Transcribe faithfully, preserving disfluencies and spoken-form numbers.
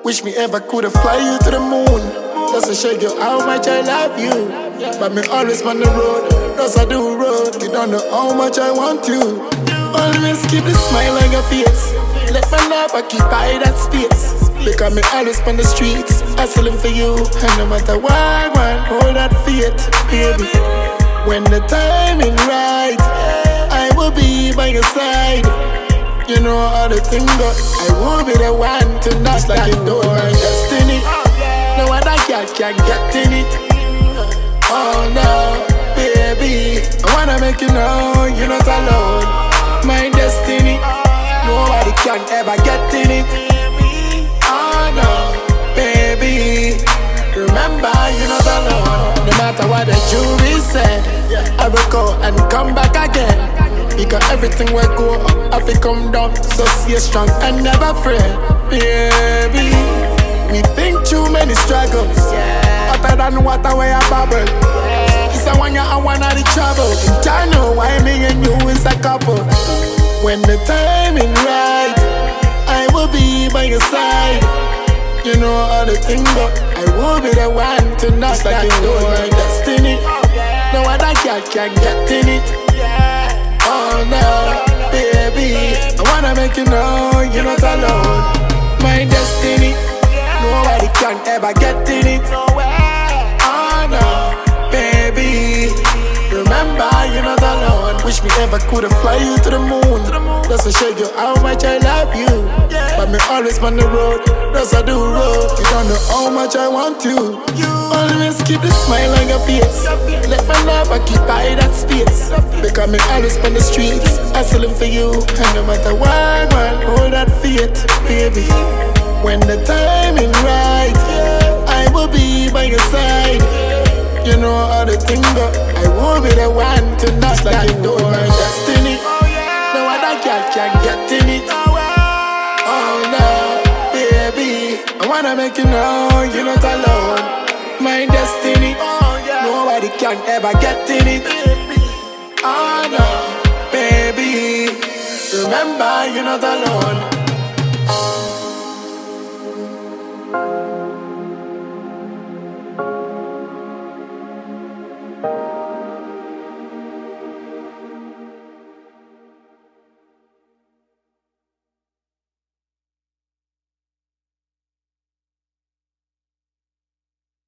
Wish me ever could've fly you to the moon. Just to show you how much I love you. But me always on the road, just I do road. You don't know how much I want you. Always keep the smile on your face. Let my love occupy that space. Because me always on the streets, hustling for you. And no matter what, man, hold that faith, baby. When the timing right, I will be by your side. You know how the thing go. I will be the one to knock like you know my destiny. No other girl can get in it. Oh no, baby, I wanna make you know you're not alone. My destiny, nobody can ever get in it. Oh no, baby, remember you're not alone. No matter what the jury said, I will go and come back again. Because everything will go up, I will come down. So stay strong and never fret, baby. We think too many struggles, hotter than water where I bubble. It's a one year and one of the trouble. I know why me and you is a couple. When the timing right, I will be by your side. You know how the thing go. I will be the one to knock like you know my destiny. No other girl can get in it. Oh no, baby, I wanna make you know you're not alone. My destiny, nobody can ever get in it. Oh no, baby, remember you're not alone. Wish me ever could've fly you to the moon. Just to show you how much I love you. But me always on the road, just I do road. You don't know how much I want you. Always keep the smile on your face. Let my love occupy that space. Because me always on the streets, hustling for you. And no matter what, man, hold that faith, baby. When the timing right, I will be by your side. You know how the thing go. I will be the one to knock like you know my destiny. No other girl can get in it. Oh no, baby, I wanna make you know you're not alone. My destiny, nobody can ever get in it. Oh no, baby, remember you're not alone.